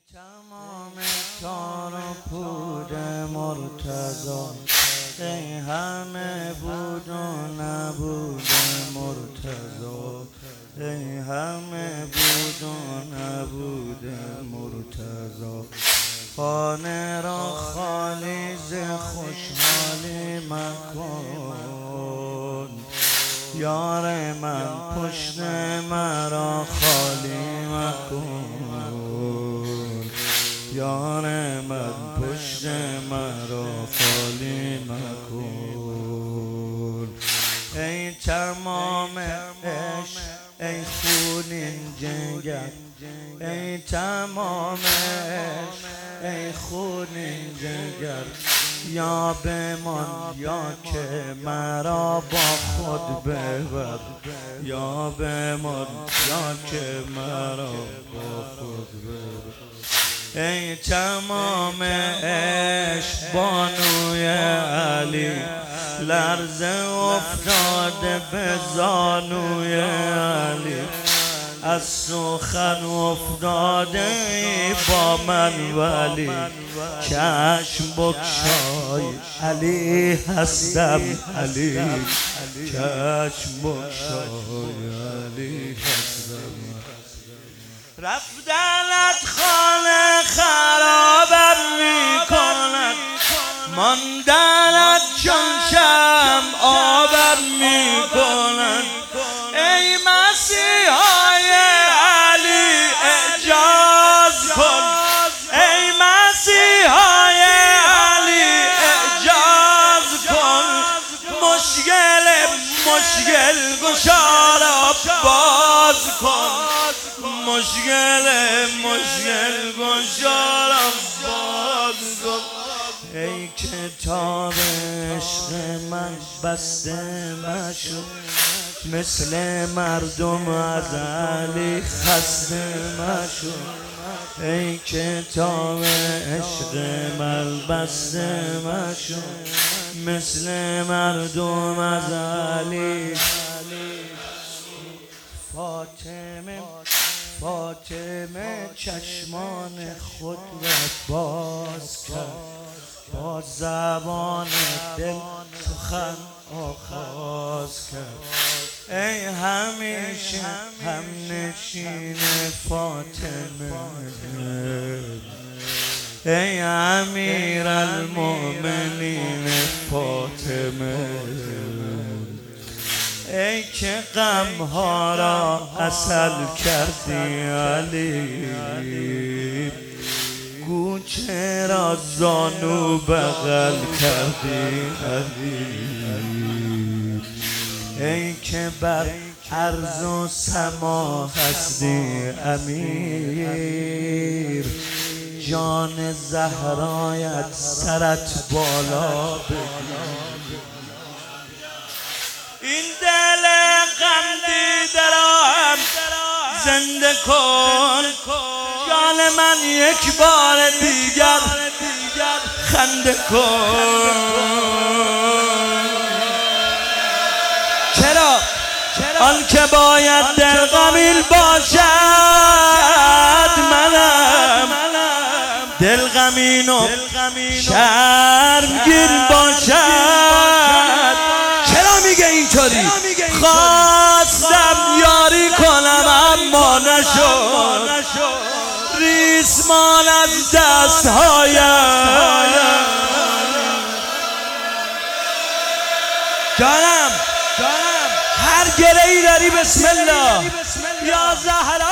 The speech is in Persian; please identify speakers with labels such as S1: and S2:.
S1: تمام کار و پود مرتضی، ای همه بود و نبود مرتضی، ای همه بود و نبود مرتضی. خانه را خالی ز خوشحالی مکن، یار من پشت مرا خالی مکن، یار من پشت مرا خالی مکن. ای تمام عشق، ای خونین جگر، ای تمام عشق، ای خونین جگر، یا بمان یا که مرا با خود ببر، یا بمان یا که مرا با خود ببر. ای تمام عشق بانوی علی، لرزه افتاده به زانوی علی، از سخن افتاده ای با من ولی، چشم بگشای علی هستم علی، چشم بگشای علی هستم. رفتنت خانه خرابم میکند، ماندنت چون شمع آبم میکند. ای مسیحای علی اعجاز کن، ای مسیحای علی اعجاز کن، مشکل گشا باز کن، مشکل گشا باز کن. ای کتاب عشق من بسته مشو، مثل مردم از علی خسته مشو. ای کتاب عشق من بسته مشو، مثل مردم از علی. فاطمه چشمان خود را باز کرد، با زبان دل سخن آغاز کرد. ای همیشه هم نشین فاطمه، ای امیر المؤمنین فاطمه، ای که غمها را عسل کردی علی، گو چرا زانو بغل کردی علی. ای که بر عرض و سما هستی امیر، جان زهرایت سرت بالا بگیر. این دل غم دیده را هم زنده کن، جان من یک بار دیگر خنده کن. چرا؟ آن که باید دل غمین باشد، منم دل غمین و شرمگین باشد. چرا میگه اینطوری؟ خواستم یاری کنم اما نشد، ریسمان از دستهایم. جانم هر گره‌ای داری بسم الله یا زهرا.